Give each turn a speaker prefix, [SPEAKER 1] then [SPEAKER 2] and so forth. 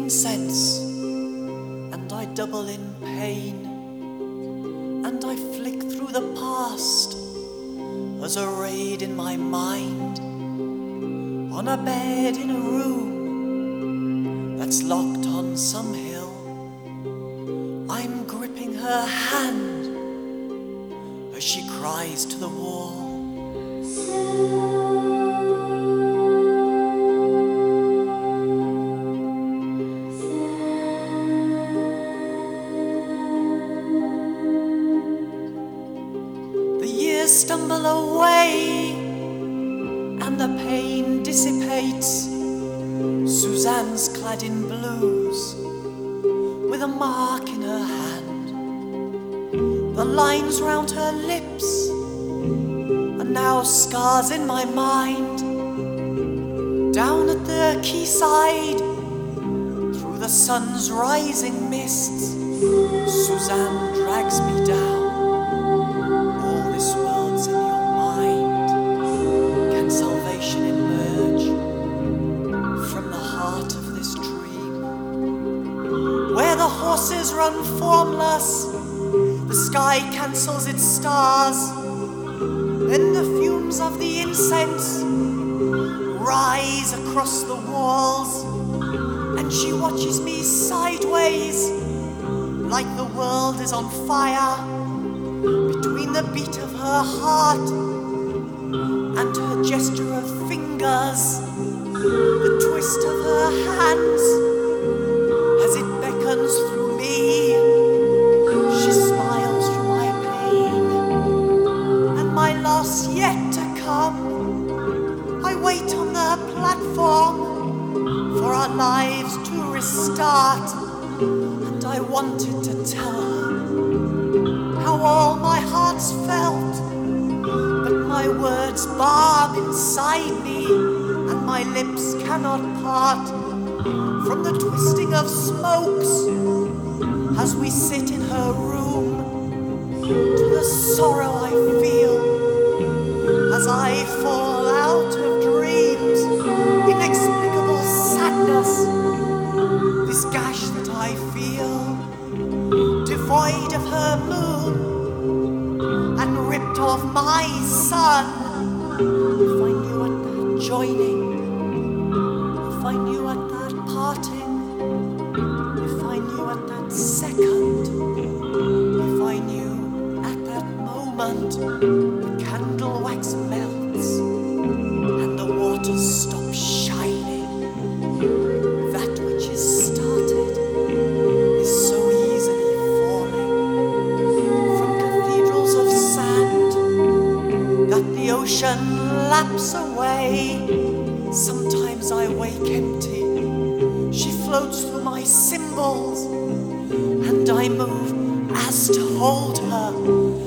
[SPEAKER 1] incense, and I double in pain, and I flick through the past as arrayed in my mind on a bed in a room that's locked on some hill. I'm gripping her hand as she cries to the wall. The years stumble away and the pain dissipates. Suzanne's clad in blues with a mark in her hand. The lines round her lips are now scars in my mind. Down at the quayside, through the sun's rising mists, Suzanne drags me down. All this world's in your mind. Can salvation emerge from the heart of this dream? Where the horses run formless, the sky cancels its stars, then the fumes of the incense rise across the walls, and she watches me sideways like the world is on fire, between the beat of her heart and her gesture of fingers, the twist of her hands as it beckons through me. She smiles through my pain and my loss yet to come. I wait on the platform for our lives to restart, and I wanted to tell her how all my heart's felt, but my words barb inside me and my lips cannot part from the twisting of smokes as we sit in her room, to the sorrow I feel as I fall out of dreams, inexplicable sadness, this gash that I feel, devoid of her moon and ripped off my sun. If I knew at that joining, if I knew at that parting, if I knew at that second, if I knew at that moment the candle wax melts and the waters stop shining, that which is started is so easily falling from cathedrals of sand that the ocean laps away. Sometimes I wake empty, she floats through my symbols, and I move as to hold her